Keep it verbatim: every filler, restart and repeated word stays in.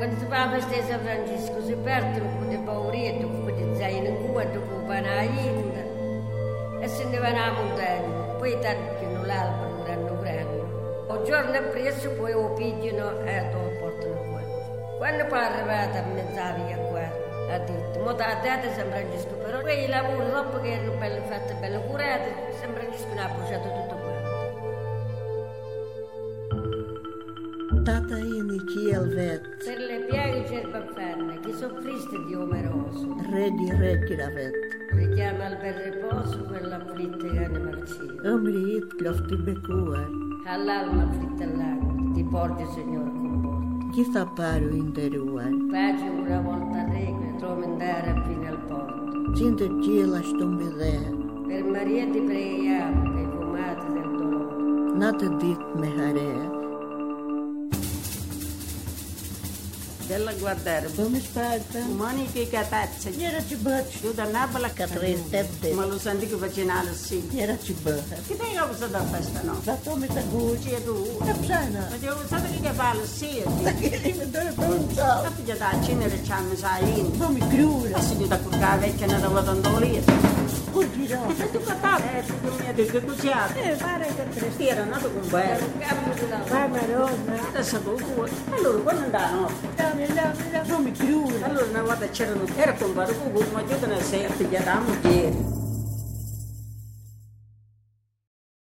Quando si va a festa di San Francesco si partono con le pauriette, con le zaine in cuore, con panayinda e se ne vanno a montagna. Poi tanti non l'albero grande grande. Un giorno appresso poi lo pigliano e lo portano qua. Quando poi è arrivata a mezza via qua, ha detto, ma da data San Francesco, però quei lavori dopo che erano belli fatti, belli curati, San Francesco ne ha bruciato tutto quanto. Tata ini kiel vet, Per le piaghe c'erba fanne, che soffriste di omeroso, redi redi la vet. richiama al bel riposo quella afflitta che ne marcia. Ömri itkloft i bekuar, All'alma afflitta all'anima, ti porti Signore con voi. gisa paru interuar. Pace una volta a regne, tromendare fino al porto. Sinte kiela stumbidea, Per Maria ti preghiamo, che fumate del dolore. nate dit me harea. Bella guardare, Come spalta? umani che cataccia, Era ci baci. io da Napoli a Catrese tette. ma lo senti che faceva sì. Era ci baci. Che te hai usato da festa no? La tome ta guci. Ci è tu? E psana. Ma ti ho usato che fa lo sì. La che diventare pensavo. Capi già da cenere c'hanno sai in. Non mi crura. E si dice che la vecchia ne dava tanto lì. Curgirò. E tu capare, eh, tu mi hai detto che cuciato. Eh, pare che tre. Ti era nato con bello. Cambio di lavoro. Vai maronna. Adesso tu pure. Allora, quando andavano? Dammi, dammi, dammi. Non mi crura. Allora una volta c'erano, era con un ma io te ne sei, ti chiamavo ieri.